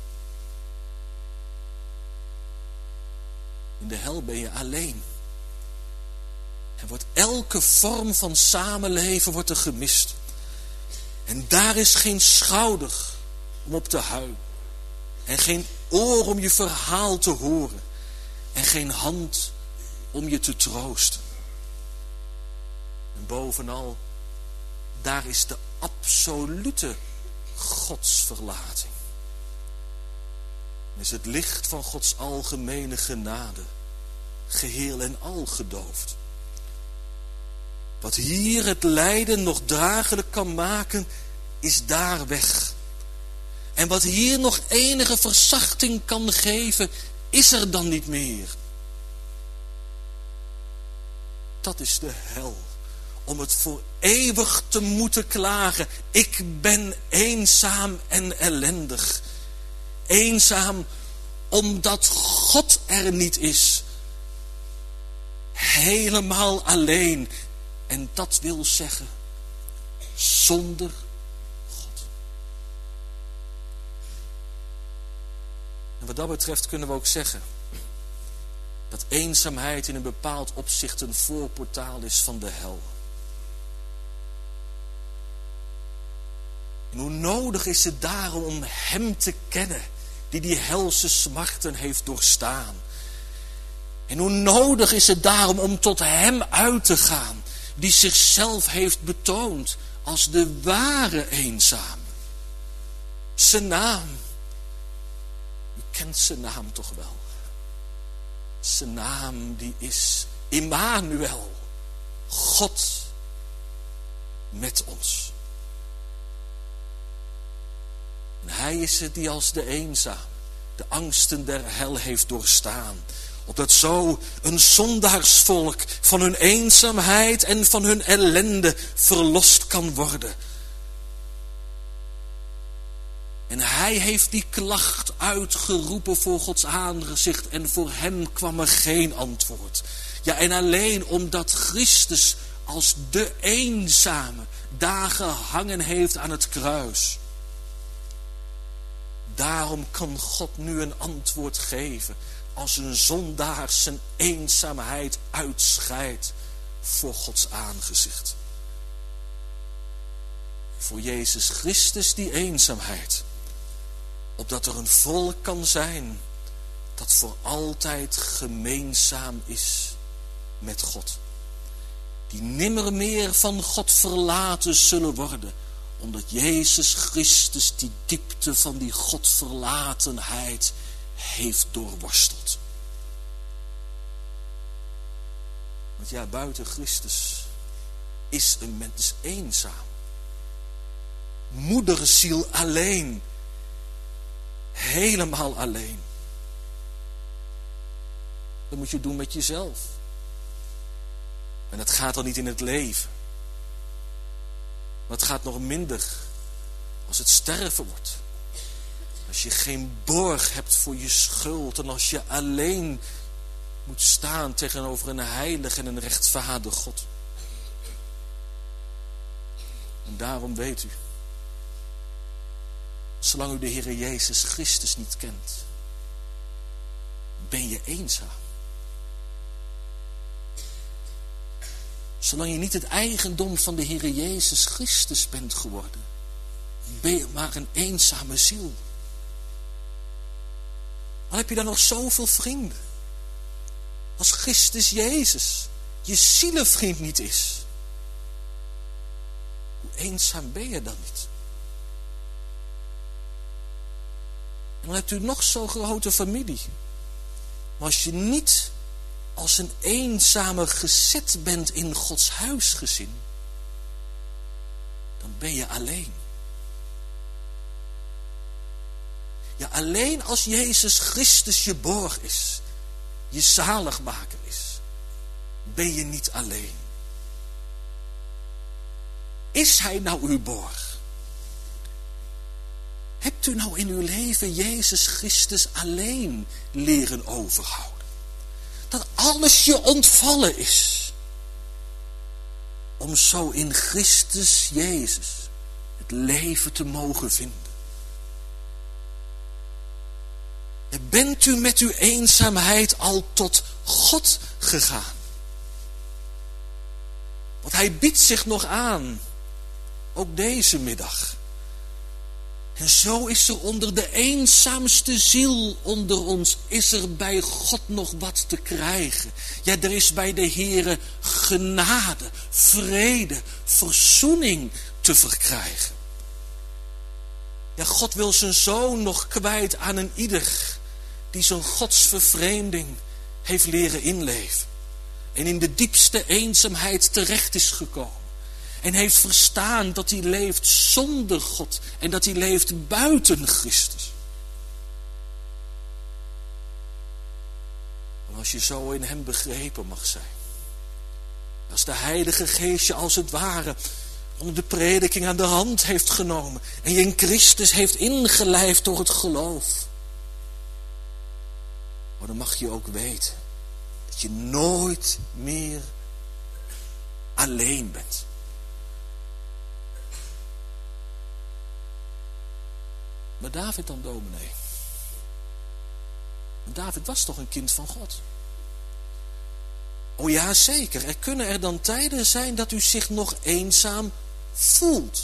In de hel ben je alleen. En wordt elke vorm van samenleven wordt er gemist. En daar is geen schouder om op te huilen. En geen oor om je verhaal te horen. En geen hand om je te troosten. En bovenal, daar is de absolute godsverlating. is het licht van Gods algemene genade geheel en al gedoofd. Wat hier het lijden nog draaglijk kan maken, is daar weg. En wat hier nog enige verzachting kan geven, is er dan niet meer. Dat is de hel. Om het voor eeuwig te moeten klagen. Ik ben eenzaam en ellendig. Eenzaam omdat God er niet is. Helemaal alleen. En dat wil zeggen, zonder God. En wat dat betreft kunnen we ook zeggen dat eenzaamheid in een bepaald opzicht een voorportaal is van de hel. En hoe nodig is het daarom om hem te kennen die helse smarten heeft doorstaan. En hoe nodig is het daarom om tot hem uit te gaan die zichzelf heeft betoond als de ware eenzame. Zijn naam, u kent zijn naam toch wel. Zijn naam die is Immanuel, God met ons. En hij is het die als de eenzame de angsten der hel heeft doorstaan. Opdat zo een zondaarsvolk van hun eenzaamheid en van hun ellende verlost kan worden. En hij heeft die klacht uitgeroepen voor Gods aangezicht en voor hem kwam er geen antwoord. Ja, en alleen omdat Christus als de eenzame daar gehangen heeft aan het kruis. Daarom kan God nu een antwoord geven als een zondaar zijn eenzaamheid uitscheidt voor Gods aangezicht. Voor Jezus Christus die eenzaamheid, opdat er een volk kan zijn dat voor altijd gemeenzaam is met God. Die nimmer meer van God verlaten zullen worden, omdat Jezus Christus die diepte van die Godverlatenheid heeft doorworsteld. Want ja, buiten Christus is een mens eenzaam. Moederziel alleen. Helemaal alleen. Dat moet je doen met jezelf. En dat gaat al niet in het leven. Maar het gaat nog minder als het sterven wordt. Als je geen borg hebt voor je schuld en als je alleen moet staan tegenover een heilig en een rechtvaardig God. En daarom weet u, zolang u de Heere Jezus Christus niet kent, ben je eenzaam. Zolang je niet het eigendom van de Heere Jezus Christus bent geworden, ben je maar een eenzame ziel. Al heb je dan nog zoveel vrienden. Als Christus Jezus je zielenvriend niet is, hoe eenzaam ben je dan niet? En dan hebt u nog zo'n grote familie. Maar als je niet als een eenzame gezet bent in Gods huisgezin, dan ben je alleen. Ja, alleen als Jezus Christus je borg is, je zaligmaker is, ben je niet alleen. Is hij nou uw borg? Hebt u nou in uw leven Jezus Christus alleen leren overhouden? Dat alles je ontvallen is. Om zo in Christus Jezus het leven te mogen vinden. Bent u met uw eenzaamheid al tot God gegaan? Want hij biedt zich nog aan. Ook deze middag. En zo is er onder de eenzaamste ziel onder ons, is er bij God nog wat te krijgen. Ja, er is bij de Heere genade, vrede, verzoening te verkrijgen. Ja, God wil zijn zoon nog kwijt aan een ieder die zijn godsvervreemding heeft leren inleven. En in de diepste eenzaamheid terecht is gekomen. En heeft verstaan dat hij leeft zonder God. En dat hij leeft buiten Christus. En als je zo in hem begrepen mag zijn. Als de Heilige Geest je als het ware onder de prediking aan de hand heeft genomen. En je in Christus heeft ingelijfd door het geloof. Maar dan mag je ook weten dat je nooit meer alleen bent. Maar David dan, dominee? David was toch een kind van God? Oh ja, zeker. Er kunnen er dan tijden zijn dat u zich nog eenzaam voelt.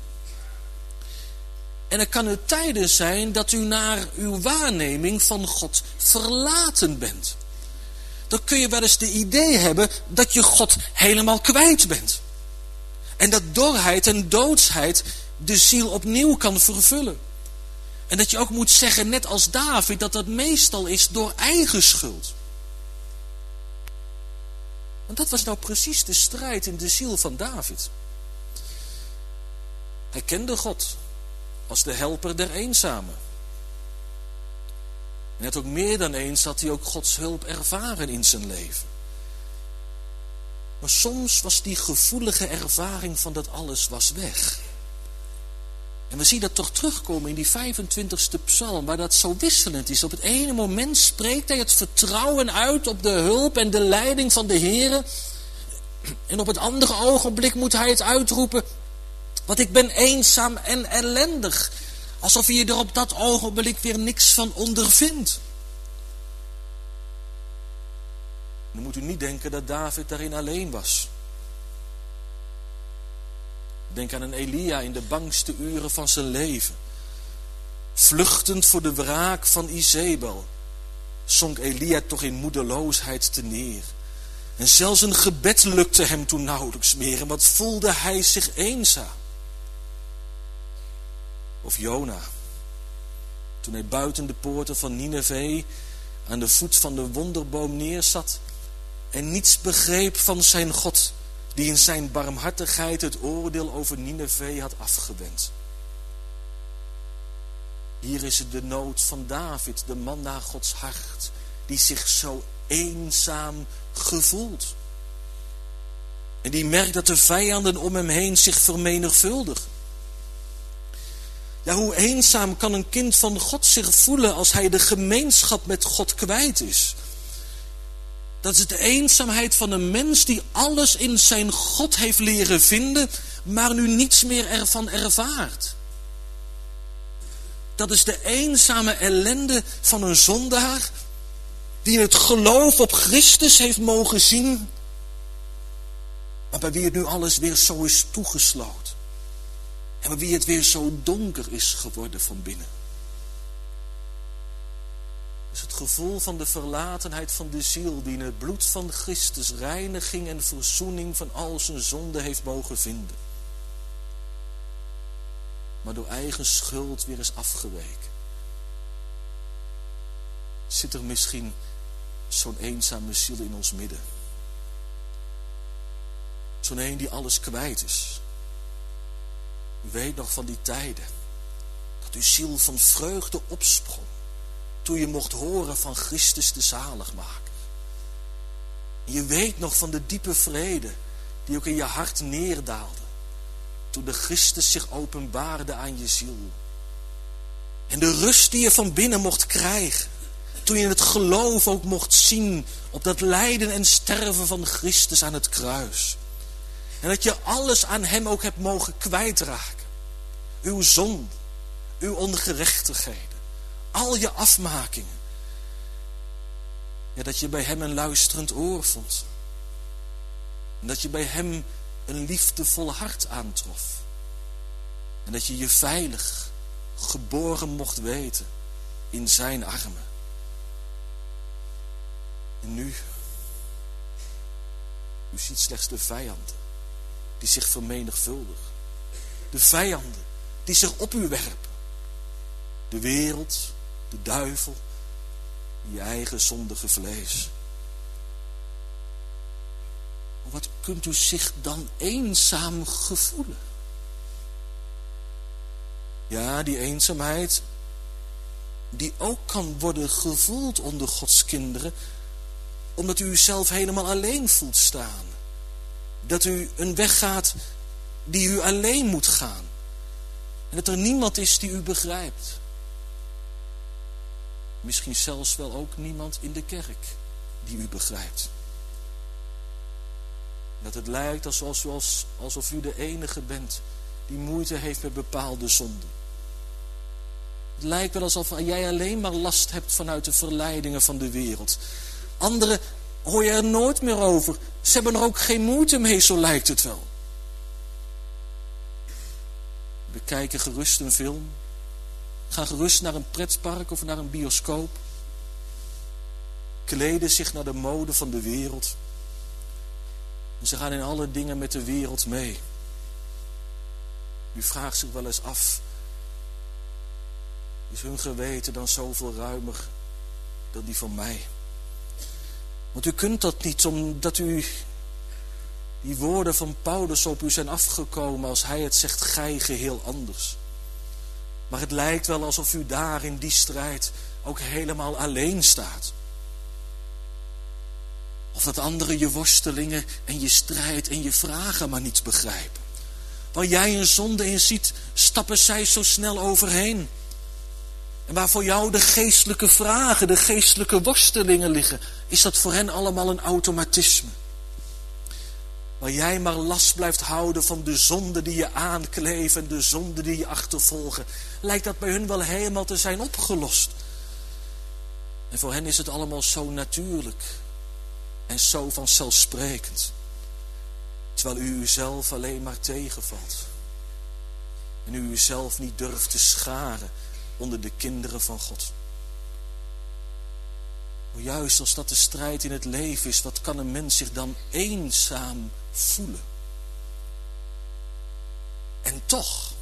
En er kan er tijden zijn dat u naar uw waarneming van God verlaten bent. Dan kun je wel eens de idee hebben dat je God helemaal kwijt bent. En dat dorheid en doodsheid de ziel opnieuw kan vervullen. En dat je ook moet zeggen, net als David, dat dat meestal is door eigen schuld. Want dat was nou precies de strijd in de ziel van David. Hij kende God als de helper der eenzamen. En net ook meer dan eens had hij ook Gods hulp ervaren in zijn leven. Maar soms was die gevoelige ervaring van dat alles was weg. En we zien dat toch terugkomen in die 25e psalm, waar dat zo wisselend is. Op het ene moment spreekt hij het vertrouwen uit op de hulp en de leiding van de Heere. En op het andere ogenblik moet hij het uitroepen, want ik ben eenzaam en ellendig. Alsof je er op dat ogenblik weer niks van ondervindt. Dan moet u niet denken dat David daarin alleen was. Denk aan een Elia in de bangste uren van zijn leven. Vluchtend voor de wraak van Izebel, zonk Elia toch in moedeloosheid te neer. En zelfs een gebed lukte hem toen nauwelijks meer. En wat voelde hij zich eenzaam. Of Jona, toen hij buiten de poorten van Nineve aan de voet van de wonderboom neerzat en niets begreep van zijn God, die in zijn barmhartigheid het oordeel over Nineve had afgewend. Hier is het de nood van David, de man naar Gods hart, die zich zo eenzaam gevoelt. En die merkt dat de vijanden om hem heen zich vermenigvuldigen. Ja, hoe eenzaam kan een kind van God zich voelen als hij de gemeenschap met God kwijt is? Dat is de eenzaamheid van een mens die alles in zijn God heeft leren vinden, maar nu niets meer ervan ervaart. Dat is de eenzame ellende van een zondaar die het geloof op Christus heeft mogen zien, maar bij wie het nu alles weer zo is toegesloten. En bij wie het weer zo donker is geworden van binnen. Dus het gevoel van de verlatenheid van de ziel die in het bloed van Christus reiniging en verzoening van al zijn zonde heeft mogen vinden. Maar door eigen schuld weer is afgeweken. Zit er misschien zo'n eenzame ziel in ons midden? Zo'n een die alles kwijt is. U weet nog van die tijden dat uw ziel van vreugde opsprong toen je mocht horen van Christus de zaligmaker. Je weet nog van de diepe vrede die ook in je hart neerdaalde toen de Christus zich openbaarde aan je ziel. En de rust die je van binnen mocht krijgen toen je het geloof ook mocht zien op dat lijden en sterven van Christus aan het kruis. En dat je alles aan hem ook hebt mogen kwijtraken. Uw zonde, uw ongerechtigheden, al je afmakingen. Ja, dat je bij hem een luisterend oor vond. En dat je bij hem een liefdevol hart aantrof. En dat je je veilig geborgen mocht weten in zijn armen. En nu, u ziet slechts de vijanden die zich vermenigvuldigen. De vijanden die zich op u werpen. De wereld, de duivel, in je eigen zondige vlees. Wat kunt u zich dan eenzaam gevoelen? Ja, die eenzaamheid, die ook kan worden gevoeld onder Gods kinderen, omdat u uzelf helemaal alleen voelt staan. Dat u een weg gaat die u alleen moet gaan. En dat er niemand is die u begrijpt. Misschien zelfs wel ook niemand in de kerk die u begrijpt. Dat het lijkt alsof u de enige bent die moeite heeft met bepaalde zonden. Het lijkt wel alsof jij alleen maar last hebt vanuit de verleidingen van de wereld. Anderen hoor je er nooit meer over. Ze hebben er ook geen moeite mee, zo lijkt het wel. We kijken gerust een film. Gaan gerust naar een pretpark of naar een bioscoop. Kleden zich naar de mode van de wereld. En ze gaan in alle dingen met de wereld mee. U vraagt zich wel eens af, is hun geweten dan zoveel ruimer dan die van mij? Want u kunt dat niet, omdat u die woorden van Paulus op u zijn afgekomen als hij het zegt, gij geheel anders. Maar het lijkt wel alsof u daar in die strijd ook helemaal alleen staat. Of dat anderen je worstelingen en je strijd en je vragen maar niet begrijpen. Waar jij een zonde in ziet, stappen zij zo snel overheen. En waar voor jou de geestelijke vragen, de geestelijke worstelingen liggen, is dat voor hen allemaal een automatisme. Waar jij maar last blijft houden van de zonden die je aankleven en de zonden die je achtervolgen, lijkt dat bij hun wel helemaal te zijn opgelost. En voor hen is het allemaal zo natuurlijk en zo vanzelfsprekend. Terwijl u uzelf alleen maar tegenvalt. En u uzelf niet durft te scharen onder de kinderen van God. Maar juist als dat de strijd in het leven is, wat kan een mens zich dan eenzaam voelen? En toch,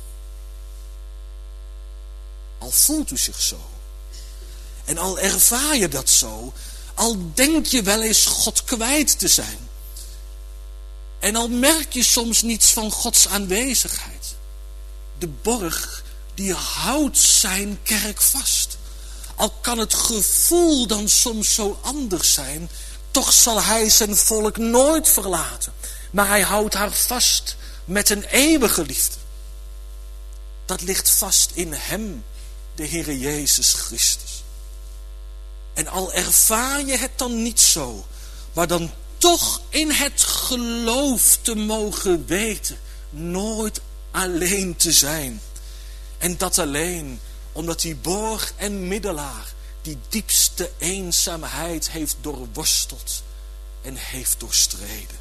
al voelt u zich zo, en al ervaar je dat zo, al denk je wel eens God kwijt te zijn, en al merk je soms niets van Gods aanwezigheid, de borg die houdt zijn kerk vast. Al kan het gevoel dan soms zo anders zijn, toch zal hij zijn volk nooit verlaten. Maar hij houdt haar vast met een eeuwige liefde. Dat ligt vast in hem, de Heere Jezus Christus. En al ervaar je het dan niet zo, maar dan toch in het geloof te mogen weten, nooit alleen te zijn. En dat alleen omdat die borg en middelaar die diepste eenzaamheid heeft doorworsteld en heeft doorstreden.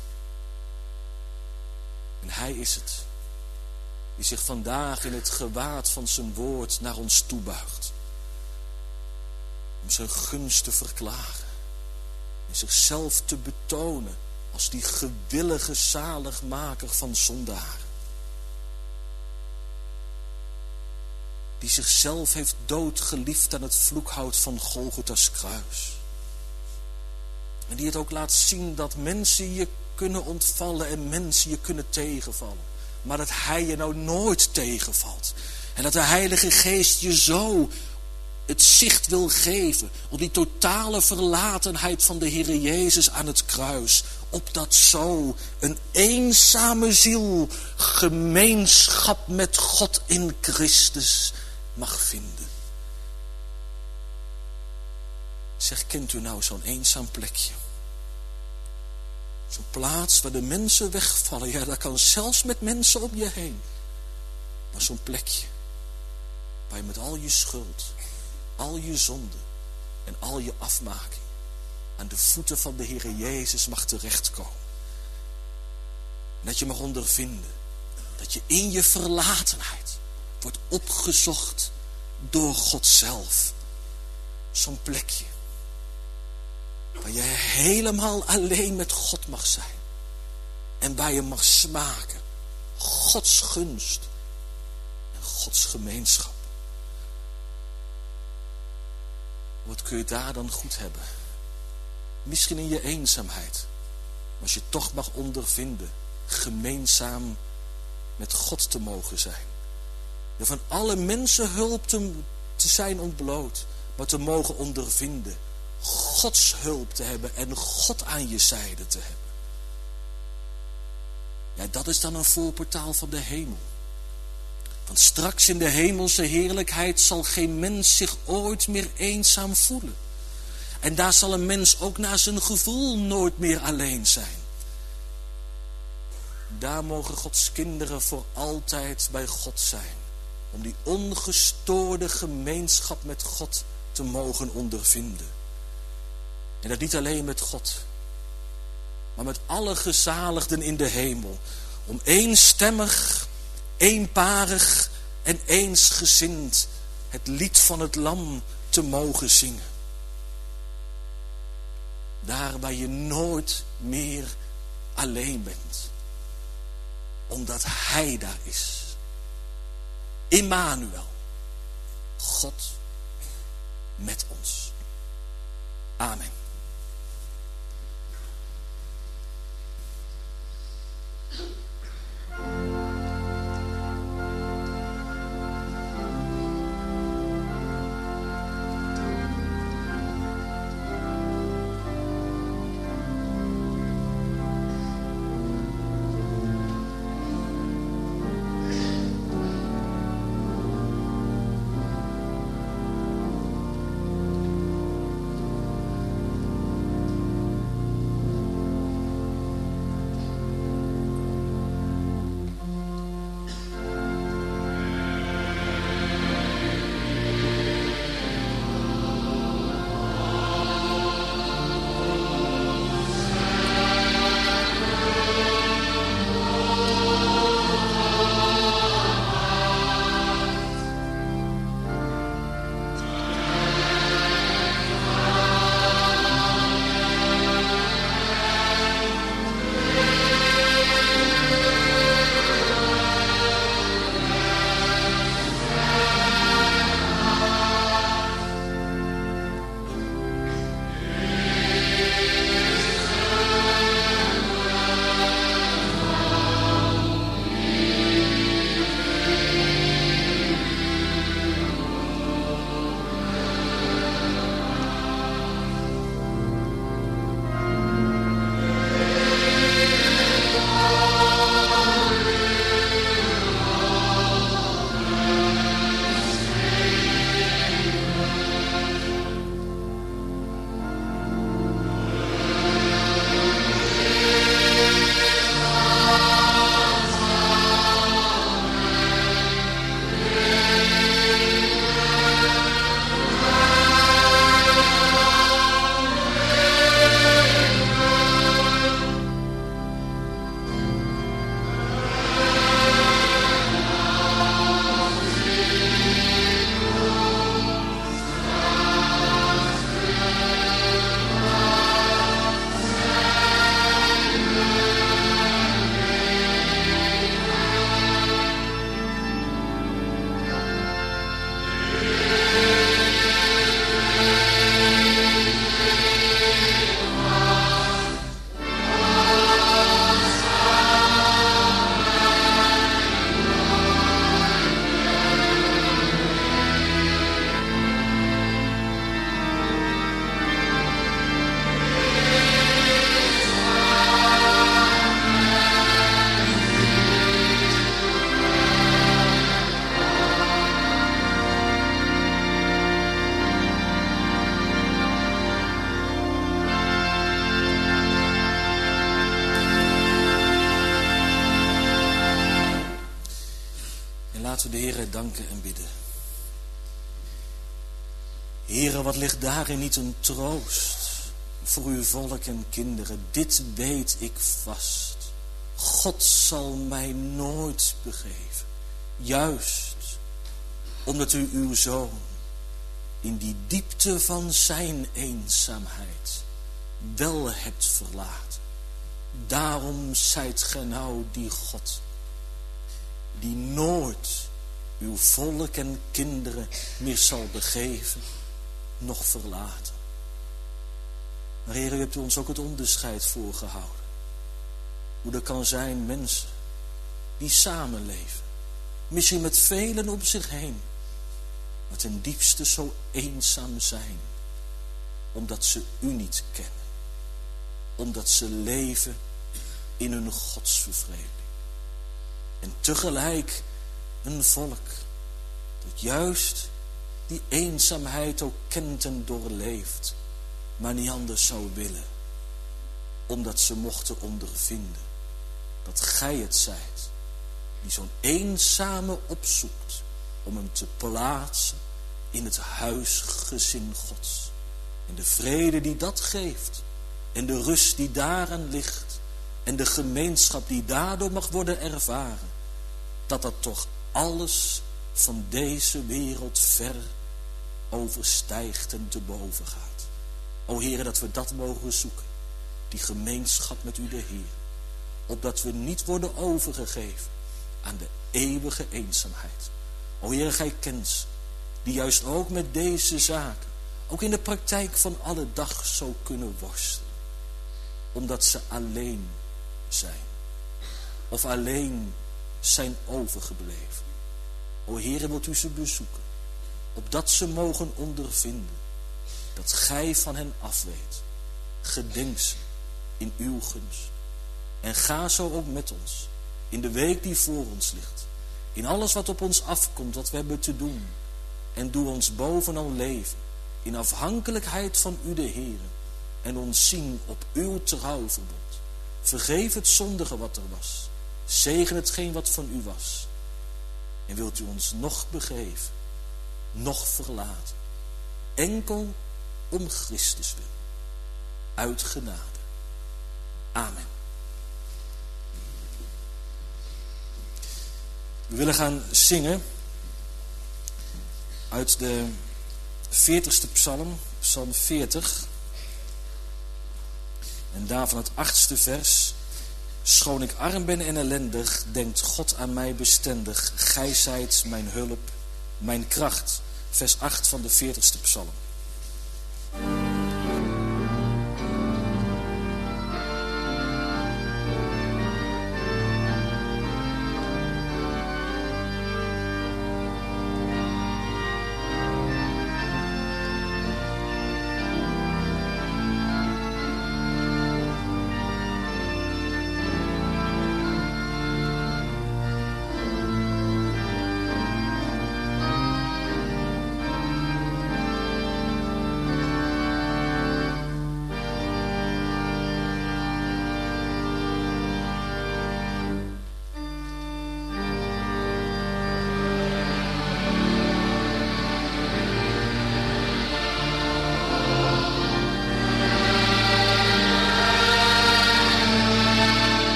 En hij is het die zich vandaag in het gewaad van zijn woord naar ons toebuigt. Om zijn gunst te verklaren en zichzelf te betonen als die gewillige zaligmaker van zondaren. Die zichzelf heeft doodgeliefd aan het vloekhout van Golgotha's kruis. En die het ook laat zien dat mensen je kunnen ontvallen en mensen je kunnen tegenvallen. Maar dat hij je nou nooit tegenvalt. En dat de Heilige Geest je zo het zicht wil geven op die totale verlatenheid van de Heere Jezus aan het kruis. Opdat zo een eenzame ziel gemeenschap met God in Christus mag vinden. Zeg, kent u nou zo'n eenzaam plekje? Zo'n plaats waar de mensen wegvallen. Ja, dat kan zelfs met mensen om je heen. Maar zo'n plekje waar je met al je schuld, al je zonde en al je afmaking aan de voeten van de Heere Jezus mag terechtkomen. En dat je mag ondervinden dat je in je verlatenheid wordt opgezocht door God zelf. Zo'n plekje waar je helemaal alleen met God mag zijn. En waar je mag smaken Gods gunst en Gods gemeenschap. Wat kun je daar dan goed hebben? Misschien in je eenzaamheid. Maar als je toch mag ondervinden, gemeenzaam met God te mogen zijn. Ja, van alle mensen hulp te zijn ontbloot, maar te mogen ondervinden. Gods hulp te hebben en God aan je zijde te hebben. Ja, dat is dan een voorportaal van de hemel. Want straks in de hemelse heerlijkheid zal geen mens zich ooit meer eenzaam voelen. En daar zal een mens ook naar zijn gevoel nooit meer alleen zijn. Daar mogen Gods kinderen voor altijd bij God zijn. Om die ongestoorde gemeenschap met God te mogen ondervinden. En dat niet alleen met God, maar met alle gezaligden in de hemel. Om eenstemmig, eenparig en eensgezind het lied van het lam te mogen zingen. Daar waar je nooit meer alleen bent. Omdat Hij daar is. Immanuel. God met ons. Amen. Laten we de Heere danken en bidden. Heere, wat ligt daarin niet een troost voor uw volk en kinderen. Dit weet ik vast. God zal mij nooit begeven. Juist omdat u uw zoon in die diepte van zijn eenzaamheid wel hebt verlaten. Daarom zijt gij nou die God die nooit uw volk en kinderen meer zal begeven, noch verlaten. Maar Heer, u hebt u ons ook het onderscheid voorgehouden. Hoe er kan zijn mensen die samenleven. Misschien met velen om zich heen. Maar ten diepste zo eenzaam zijn. Omdat ze u niet kennen. Omdat ze leven in hun godsvervreemding. En tegelijk een volk dat juist die eenzaamheid ook kent en doorleeft. Maar niet anders zou willen. Omdat ze mochten ondervinden dat gij het zijt. Die zo'n eenzame opzoekt om hem te plaatsen in het huisgezin Gods. En de vrede die dat geeft. En de rust die daaraan ligt. En de gemeenschap die daardoor mag worden ervaren. Dat toch alles van deze wereld ver overstijgt en te boven gaat. O Heere, dat we dat mogen zoeken. Die gemeenschap met u de Heer. Opdat we niet worden overgegeven aan de eeuwige eenzaamheid. O Heere, gij kent ze. Die juist ook met deze zaken. Ook in de praktijk van alle dag zo kunnen worstelen. Omdat ze alleen zijn. Of alleen zijn overgebleven. O Heere, wilt u ze bezoeken. Opdat ze mogen ondervinden. Dat gij van hen afweet. Gedenk ze in uw gunst. En ga zo ook met ons. In de week die voor ons ligt. In alles wat op ons afkomt. Wat we hebben te doen. En doe ons bovenal leven. In afhankelijkheid van u de Heere. En ons zien op uw trouwverbond. Vergeef het zondige wat er was. Zegen hetgeen wat van u was. En wilt u ons nog begeven. Nog verlaten. Enkel om Christus wil. Uit genade. Amen. We willen gaan zingen uit de 40ste psalm, psalm 40. En daarvan het 8e vers. Schoon ik arm ben en ellendig, denkt God aan mij bestendig. Gij zijt mijn hulp, mijn kracht. Vers 8 van de 40ste psalm.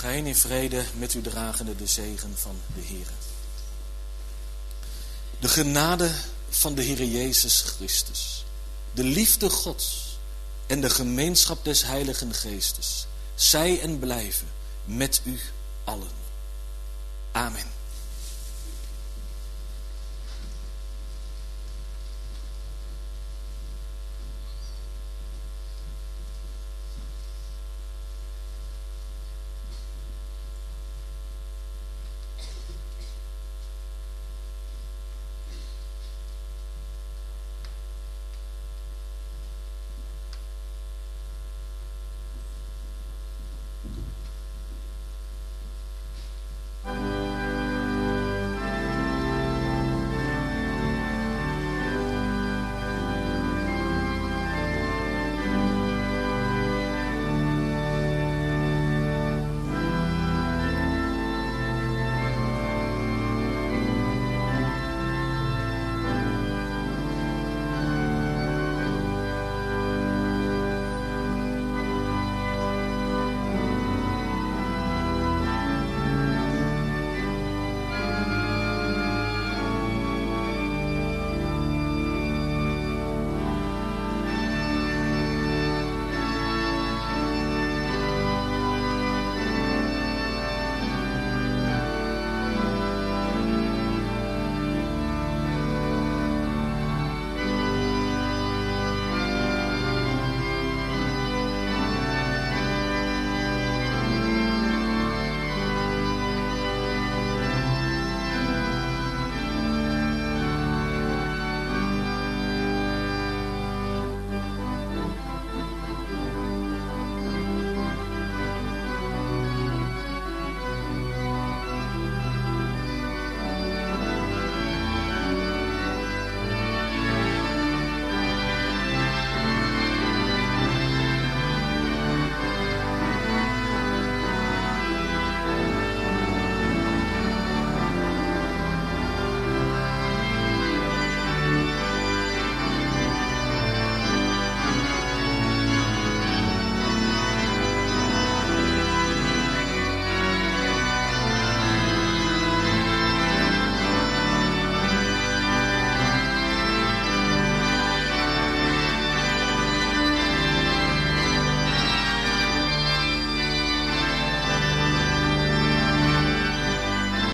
Ga heen in vrede, met u dragende de zegen van de Heer. De genade van de Heer Jezus Christus, de liefde Gods en de gemeenschap des Heiligen Geestes, zij en blijven met u allen. Amen.